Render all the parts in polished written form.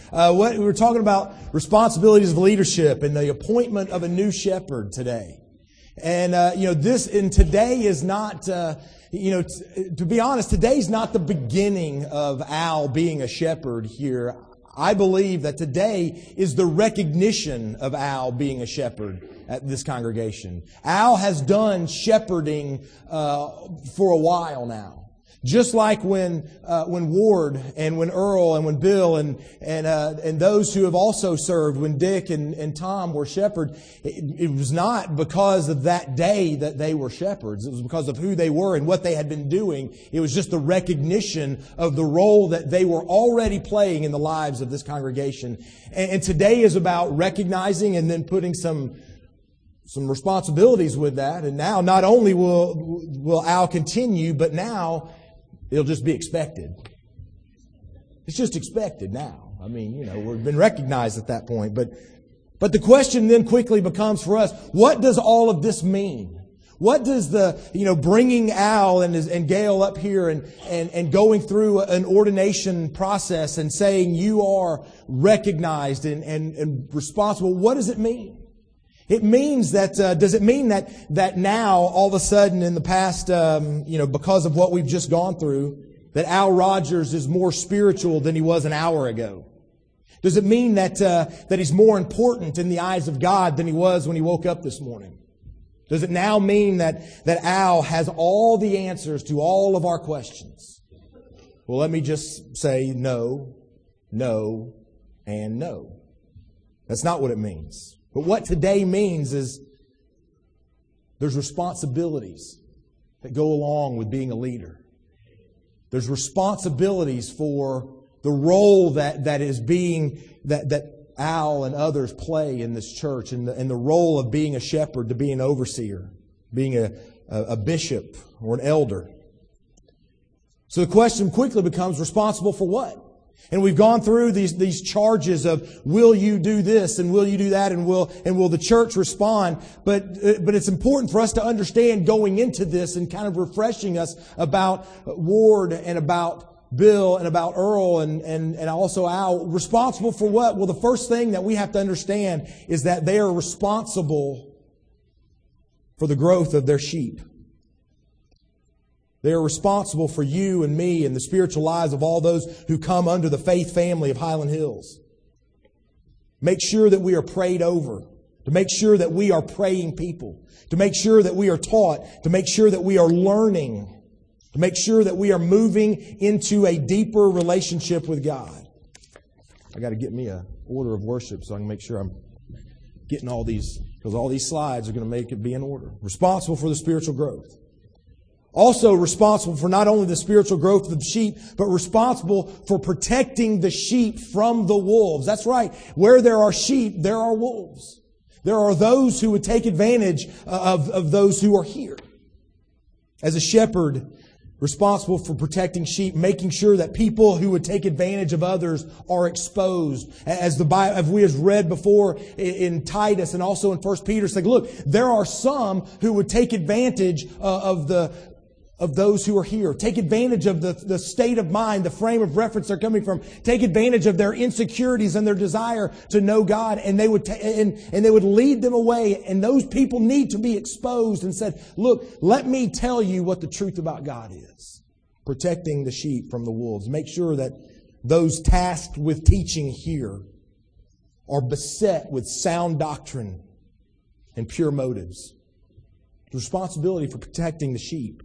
We were talking about responsibilities of leadership and the appointment of a new shepherd today. And, today is not, to be honest, today's not the beginning of Al being a shepherd here. I believe that today is the recognition of Al being a shepherd at this congregation. Al has done shepherding for a while now. Just like when Ward and when Earl and when Bill and those who have also served, when Dick and Tom were shepherds, it was not because of that day that they were shepherds. It was because of who they were and what they had been doing. It was just the recognition of the role that they were already playing in the lives of this congregation. And today is about recognizing and then putting some responsibilities with that. And now not only will Al continue, but now it'll just be expected. It's just expected now. I mean, we've been recognized at that point. But the question then quickly becomes for us, what does all of this mean? What does bringing Al and Gail up here and going through an ordination process and saying you are recognized and responsible, what does it mean? It means that, does it mean that now, all of a sudden in the past, because of what we've just gone through, that Al Rogers is more spiritual than he was an hour ago? Does it mean that he's more important in the eyes of God than he was when he woke up this morning? Does it now mean that Al has all the answers to all of our questions? Well, let me just say no, no, and no. That's not what it means. But what today means is there's responsibilities that go along with being a leader. There's responsibilities for the role that Al and others play in this church, and the role of being a shepherd, to be an overseer, being a bishop or an elder. So the question quickly becomes, responsible for what? And we've gone through these charges of, will you do this and will you do that and will the church respond? But it's important for us to understand going into this and kind of refreshing us about Ward and about Bill and about Earl and also Al. Responsible for what? Well, the first thing that we have to understand is that they are responsible for the growth of their sheep. They are responsible for you and me and the spiritual lives of all those who come under the faith family of Highland Hills. Make sure that we are prayed over. To make sure that we are praying people. To make sure that we are taught. To make sure that we are learning. To make sure that we are moving into a deeper relationship with God. I got to get me an order of worship so I can make sure I'm getting all these, because all these slides are going to make it be in order. Responsible for the spiritual growth. Also responsible for not only the spiritual growth of the sheep, but responsible for protecting the sheep from the wolves. That's right. Where there are sheep, there are wolves. There are those who would take advantage of those who are here. As a shepherd, responsible for protecting sheep, making sure that people who would take advantage of others are exposed. As we have read before in Titus and also in 1 Peter, saying, look, there are some who would take advantage of those who are here. Take advantage of the state of mind, the frame of reference they're coming from. Take advantage of their insecurities and their desire to know God, and they would lead them away. And those people need to be exposed and said, look, let me tell you what the truth about God is. Protecting the sheep from the wolves. Make sure that those tasked with teaching here are beset with sound doctrine and pure motives. The responsibility for protecting the sheep.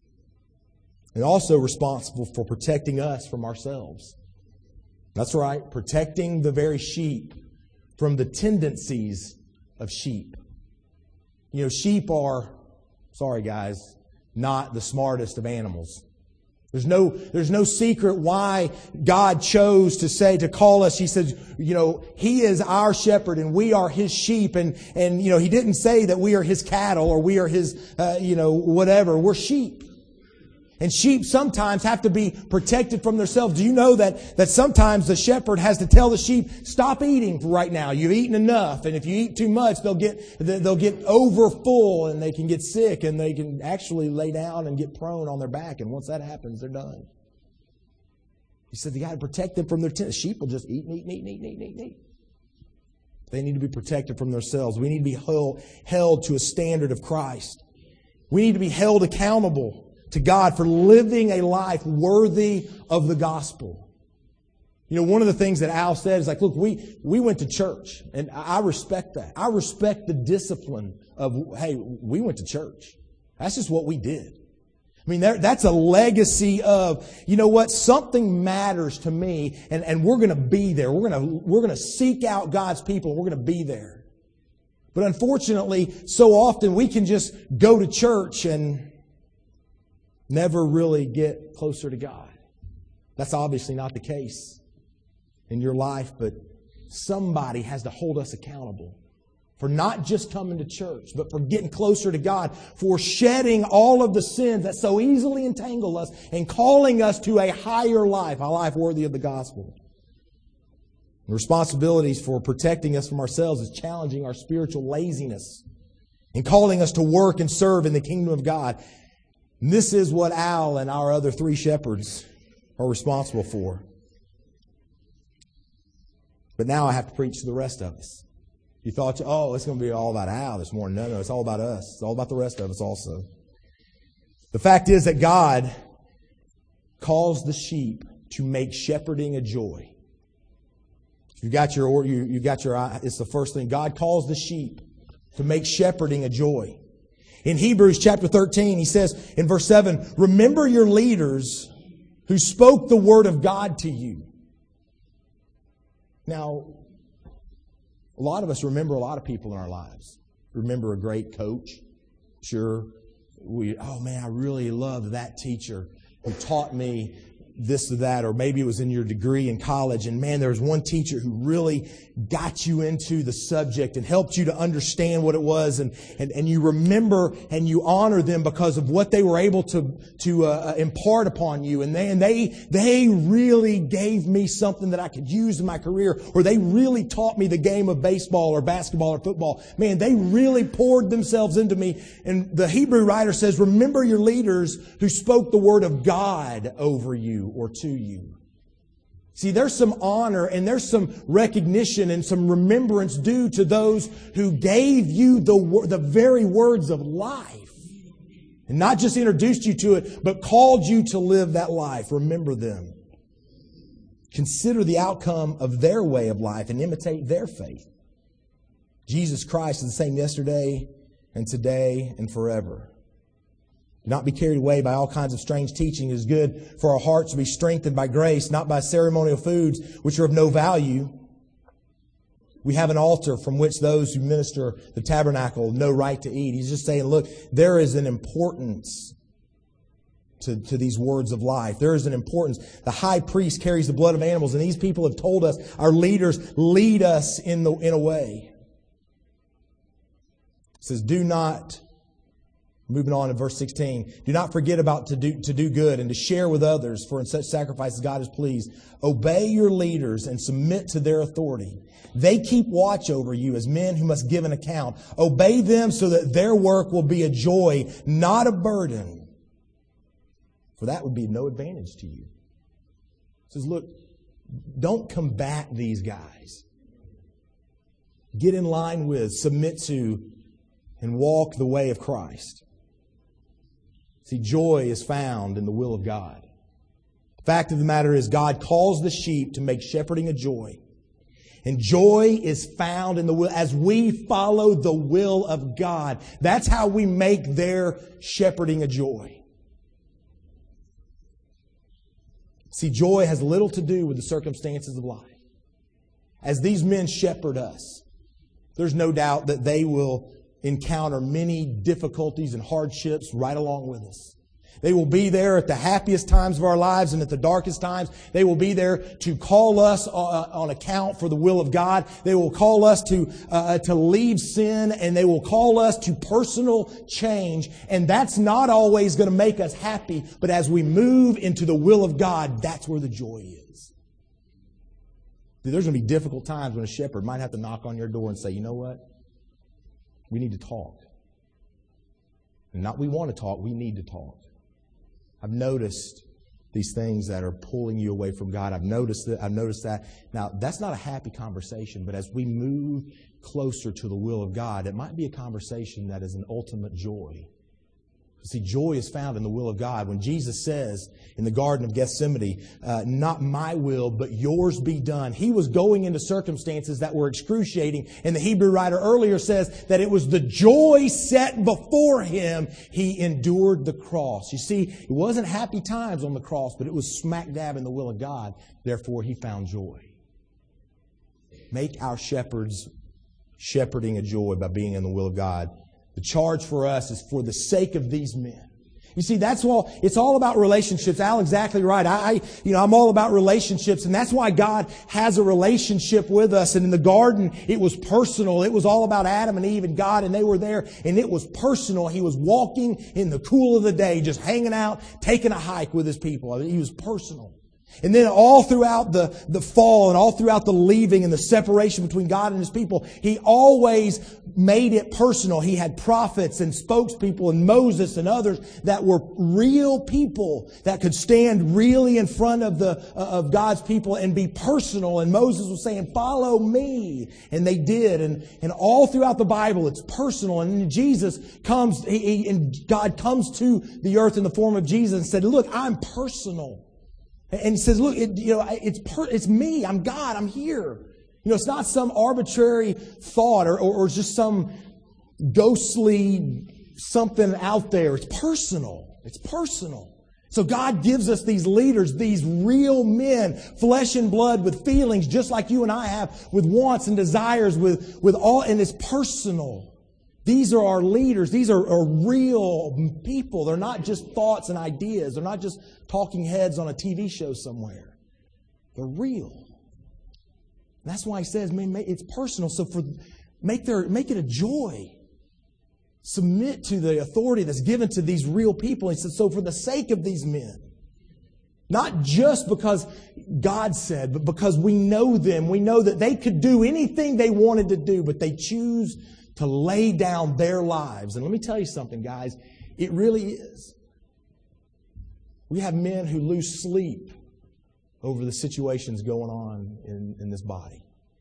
And also responsible for protecting us from ourselves. That's right, protecting the very sheep from the tendencies of sheep. Sheep are, sorry guys, not the smartest of animals. There's no secret why God chose to call us. He says, He is our shepherd and we are His sheep. And He didn't say that we are His cattle or we are His, whatever. We're sheep. And sheep sometimes have to be protected from themselves. Do you know that sometimes the shepherd has to tell the sheep, stop eating for right now. You've eaten enough. And if you eat too much, they'll get over full and they can get sick and they can actually lay down and get prone on their back. And once that happens, they're done. He said, you got to protect them from their tent. Sheep will just eat. They need to be protected from themselves. We need to be held to a standard of Christ. We need to be held accountable to God for living a life worthy of the gospel. You know, one of the things that Al said is like, look, we went to church, and I respect that. I respect the discipline of, hey, we went to church. That's just what we did. I mean, that's a legacy of, you know what, something matters to me, and we're going to be there. We're going to seek out God's people, and we're going to be there. But unfortunately, so often we can just go to church and never really get closer to God. That's obviously not the case in your life, but somebody has to hold us accountable for not just coming to church, but for getting closer to God, for shedding all of the sins that so easily entangle us and calling us to a higher life, a life worthy of the gospel. The responsibilities for protecting us from ourselves is challenging our spiritual laziness and calling us to work and serve in the kingdom of God. And this is what Al and our other 3 shepherds are responsible for. But now I have to preach to the rest of us. You thought, oh, it's going to be all about Al this morning. No, it's all about us. It's all about the rest of us also. The fact is that God calls the sheep to make shepherding a joy. You got your, it's the first thing. God calls the sheep to make shepherding a joy. In Hebrews chapter 13, he says in verse 7, remember your leaders who spoke the word of God to you. Now, a lot of us remember a lot of people in our lives. Remember a great coach. Sure. Oh man, I really loved that teacher who taught me this or that, or maybe it was in your degree in college, and man, there was one teacher who really got you into the subject and helped you to understand what it was, and you remember and you honor them because of what they were able to impart upon you, and they really gave me something that I could use in my career, or they really taught me the game of baseball or basketball or football. Man, they really poured themselves into me. And the Hebrew writer says, remember your leaders who spoke the word of God over you or to you. See, there's some honor and there's some recognition and some remembrance due to those who gave you the very words of life. And not just introduced you to it, but called you to live that life. Remember them. Consider the outcome of their way of life and imitate their faith. Jesus Christ is the same yesterday and today and forever. Do not be carried away by all kinds of strange teaching. It is good for our hearts to be strengthened by grace, not by ceremonial foods which are of no value. We have an altar from which those who minister the tabernacle have no right to eat. He's just saying, look, there is an importance to these words of life. There is an importance. The high priest carries the blood of animals, and these people have told us, our leaders lead us in a way. It says, do not... Moving on to verse 16. Do not forget about to do good and to share with others, for in such sacrifices God is pleased. Obey your leaders and submit to their authority. They keep watch over you as men who must give an account. Obey them so that their work will be a joy, not a burden. For that would be no advantage to you. It says, look, don't combat these guys. Get in line with, submit to, and walk the way of Christ. See, joy is found in the will of God. The fact of the matter is God calls the sheep to make shepherding a joy. And joy is found in the will. As we follow the will of God, that's how we make their shepherding a joy. See, joy has little to do with the circumstances of life. As these men shepherd us, there's no doubt that they will encounter many difficulties and hardships right along with us. They will be there at the happiest times of our lives and at the darkest times. They will be there to call us on account for the will of God. They will call us to leave sin, and they will call us to personal change. And that's not always going to make us happy. But as we move into the will of God, that's where the joy is. There's going to be difficult times when a shepherd might have to knock on your door and say, you know what? We need to talk. And not we want to talk, we need to talk. I've noticed these things that are pulling you away from God. I've noticed that. Now, that's not a happy conversation, but as we move closer to the will of God, it might be a conversation that is an ultimate joy. See, joy is found in the will of God. When Jesus says in the Garden of Gethsemane, not my will, but yours be done, He was going into circumstances that were excruciating. And the Hebrew writer earlier says that it was the joy set before Him, He endured the cross. You see, it wasn't happy times on the cross, but it was smack dab in the will of God. Therefore, He found joy. Make our shepherding a joy by being in the will of God. The charge for us is for the sake of these men. You see, it's all about relationships. Al, exactly right. I'm all about relationships, and that's why God has a relationship with us. And in the garden, it was personal. It was all about Adam and Eve and God, and they were there, and it was personal. He was walking in the cool of the day, just hanging out, taking a hike with His people. I mean, He was personal. And then all throughout the fall and all throughout the leaving and the separation between God and His people, He always made it personal. He had prophets and spokespeople and Moses and others that were real people that could stand really in front of God's people and be personal. And Moses was saying, follow me. And they did. And all throughout the Bible, it's personal. And then Jesus comes, and God comes to the earth in the form of Jesus and said, look, I'm personal. And He says, look, it's me. I'm God. I'm here. It's not some arbitrary thought or just some ghostly something out there. It's personal. It's personal. So God gives us these leaders, these real men, flesh and blood with feelings just like you and I have, with wants and desires, with all, and it's personal. These are our leaders. These are real people. They're not just thoughts and ideas. They're not just talking heads on a TV show somewhere. They're real. And that's why He says, man, it's personal. So make it a joy. Submit to the authority that's given to these real people. He says, so for the sake of these men, not just because God said, but because we know them. We know that they could do anything they wanted to do, but they choose to lay down their lives. And let me tell you something, guys. It really is. We have men who lose sleep over the situations going on in this body.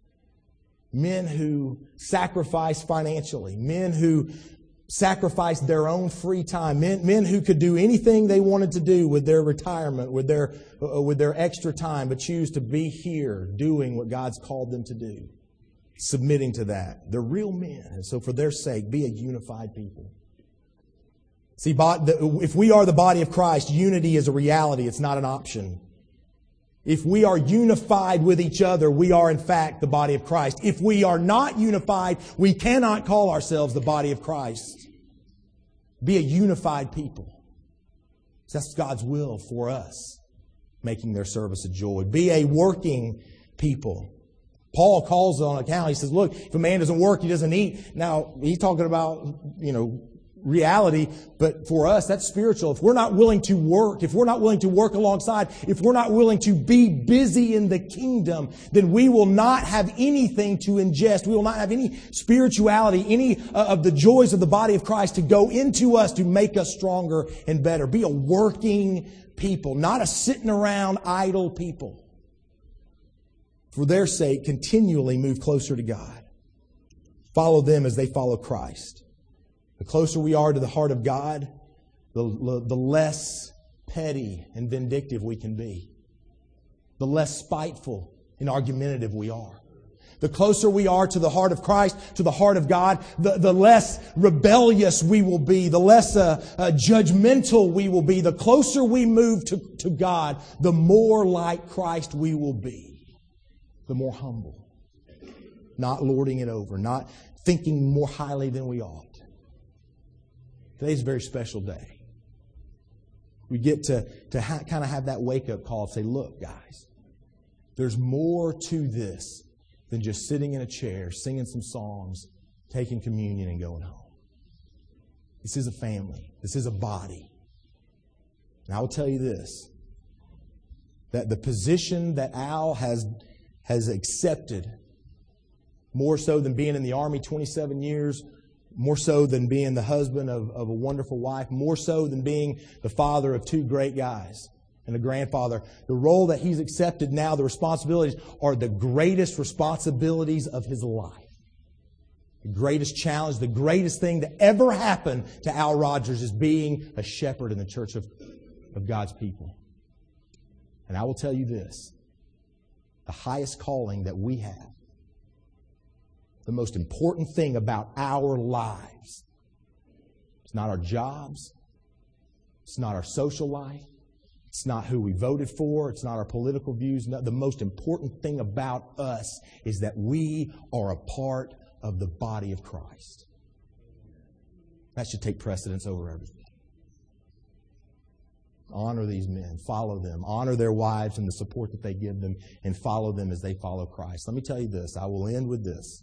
Men who sacrifice financially. Men who sacrifice their own free time. Men who could do anything they wanted to do with their retirement, with their extra time, but choose to be here doing what God's called them to do. Submitting to that. They're real men. And so for their sake, be a unified people. See, if we are the body of Christ, unity is a reality. It's not an option. If we are unified with each other, we are in fact the body of Christ. If we are not unified, we cannot call ourselves the body of Christ. Be a unified people. That's God's will for us, making their service a joy. Be a working people. Paul calls on account. He says, look, if a man doesn't work, he doesn't eat. Now, he's talking about, reality, but for us, that's spiritual. If we're not willing to work, if we're not willing to work alongside, if we're not willing to be busy in the kingdom, then we will not have anything to ingest. We will not have any spirituality, any of the joys of the body of Christ to go into us to make us stronger and better. Be a working people, not a sitting around idle people. For their sake, continually move closer to God. Follow them as they follow Christ. The closer we are to the heart of God, the less petty and vindictive we can be. The less spiteful and argumentative we are. The closer we are to the heart of Christ, to the heart of God, the less rebellious we will be, the less judgmental we will be. The closer we move to God, the more like Christ we will be. The more humble. Not lording it over. Not thinking more highly than we ought. Today's a very special day. We get to kind of have that wake-up call and say, look, guys, there's more to this than just sitting in a chair, singing some songs, taking communion, and going home. This is a family. This is a body. And I will tell you this, that the position that Al has accepted, more so than being in the Army 27 years, more so than being the husband of a wonderful wife, more so than being the father of two great guys. and a grandfather. The role that he's accepted now, the responsibilities, are the greatest responsibilities of his life. The greatest challenge, the greatest thing that ever happened to Al Rogers is being a shepherd in the church of God's people. And I will tell you this, the highest calling that we have, the most important thing about our lives, it's not our jobs, it's not our social life, it's not who we voted for, it's not our political views. No, the most important thing about us is that we are a part of the body of Christ. That should take precedence over everything. Honor these men, follow them, honor their wives and the support that they give them, and follow them as they follow Christ. Let me tell you this, I will end with this.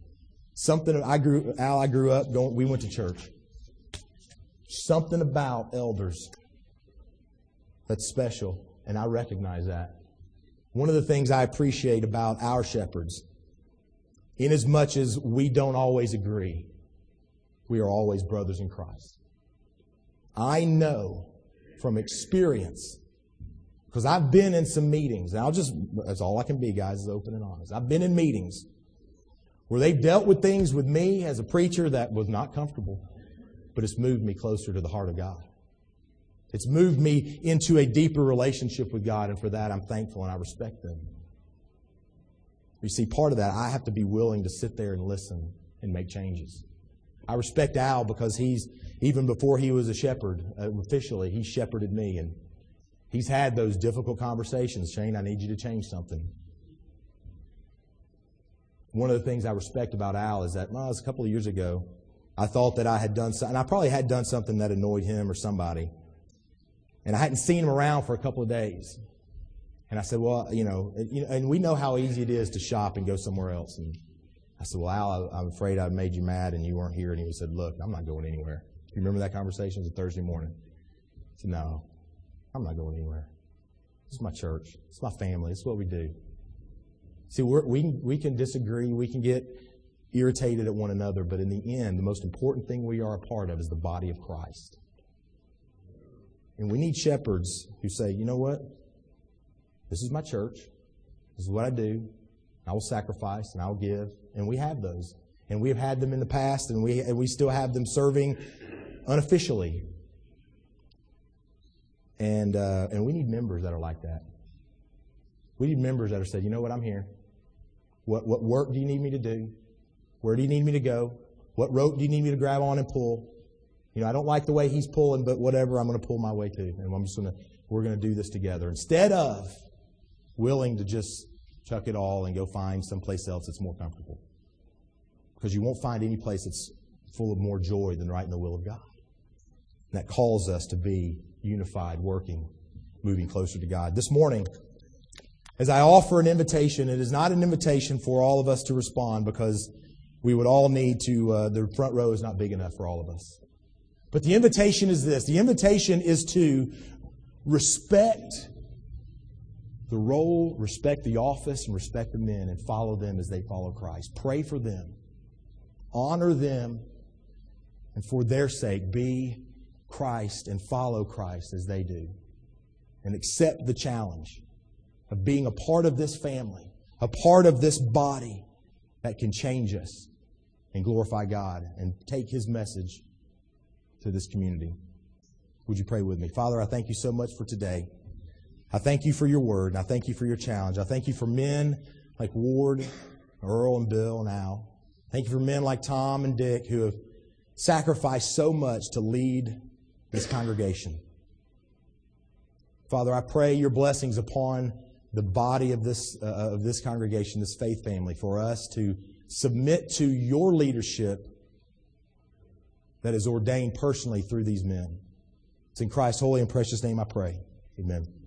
I grew up, we went to church. Something about elders that's special, and I recognize that. One of the things I appreciate about our shepherds, inasmuch as we don't always agree, we are always brothers in Christ. I know from experience, because I've been in some meetings, and that's all I can be, guys, is open and honest. I've been in meetings where they've dealt with things with me as a preacher that was not comfortable, but it's moved me closer to the heart of God. It's moved me into a deeper relationship with God, and for that I'm thankful and I respect them. You see, part of that, I have to be willing to sit there and listen and make changes. I respect Al because even before he was a shepherd, officially, he shepherded me, and he's had those difficult conversations. Shane, I need you to change something. One of the things I respect about Al is that, it was a couple of years ago, I thought that I had done something, and I probably had done something that annoyed him or somebody. And I hadn't seen him around for a couple of days. And I said, well, and we know how easy it is to shop and go somewhere else. And I said, well, Al, I'm afraid I made you mad and you weren't here. And he said, look, I'm not going anywhere. You remember that conversation? It was a Thursday morning. I said, no, I'm not going anywhere. This is my church. It's my family. It's what we do. See, we can disagree. We can get irritated at one another. But in the end, the most important thing we are a part of is the body of Christ. And we need shepherds who say, you know what? This is my church. This is what I do. I will sacrifice and I will give. And we have those. And we have had them in the past, and we still have them serving unofficially. And we need members that are like that. We need members that are saying, you know what, I'm here. What work do you need me to do? Where do you need me to go? What rope do you need me to grab on and pull? I don't like the way he's pulling, but whatever, I'm going to pull my way too. And we're going to do this together. Instead of willing to just chuck it all and go find someplace else that's more comfortable. Because you won't find any place that's full of more joy than right in the will of God. And that calls us to be unified, working, moving closer to God. This morning, as I offer an invitation, it is not an invitation for all of us to respond, because we would all need to, the front row is not big enough for all of us. But the invitation is this. The invitation is to respect the role, respect the office, and respect the men, and follow them as they follow Christ. Pray for them. Honor them. And for their sake, be Christ and follow Christ as they do. And accept the challenge of being a part of this family, a part of this body that can change us and glorify God and take His message to this community. Would you pray with me? Father, I thank you so much for today. I thank you for your word, and I thank you for your challenge. I thank you for men like Ward, Earl, and Bill, and Al. Thank you for men like Tom and Dick who have sacrificed so much to lead this congregation. Father, I pray your blessings upon the body of this congregation, this faith family, for us to submit to your leadership that is ordained personally through these men. It's in Christ's holy and precious name I pray. Amen.